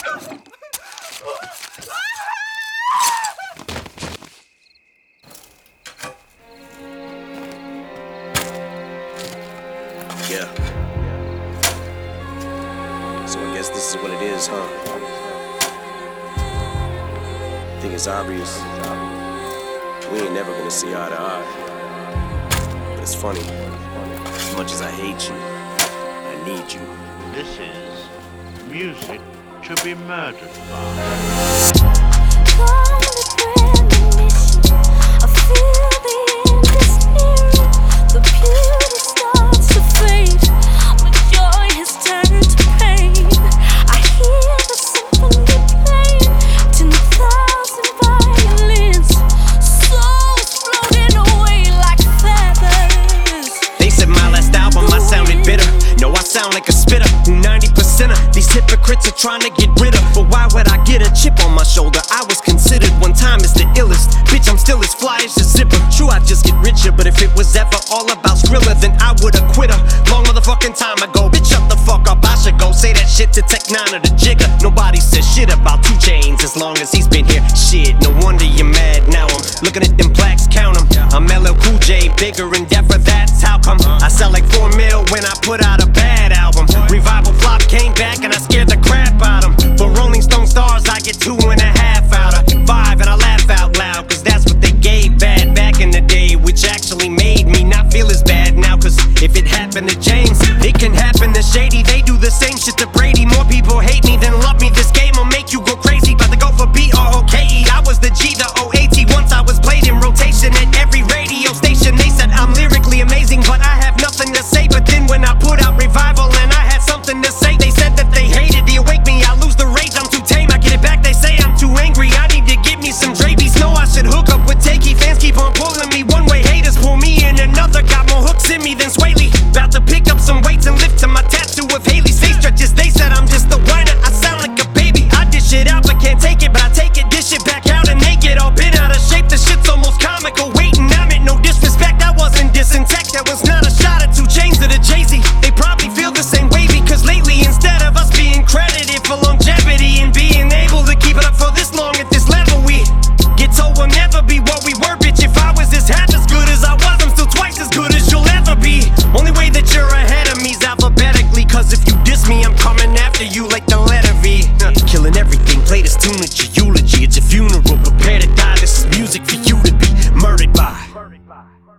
Yeah. So I guess this is what it is, huh? I think it's obvious. We ain't never gonna see eye to eye. But it's funny. As much as I hate you, I need you. This is music to be murdered by. Sound like a spitter, who 90% of these hypocrites are trying to get rid of. But why would I get a chip on my shoulder? I was considered one time as the illest. Bitch, I'm still as fly as the zipper. True, I just get richer, but if it was ever all about Skrilla, then I would've quit her long motherfucking time ago. Bitch, shut the fuck up, I should go say that shit to Tech 9 or the Jigga. Nobody says shit about 2 Chainz as long as he's been here. Shit, no wonder you're mad now. I'm looking at them plaques, count them. I'm LL Cool J, bigger and deafer, that's how come. I sell like 4 mil when I put out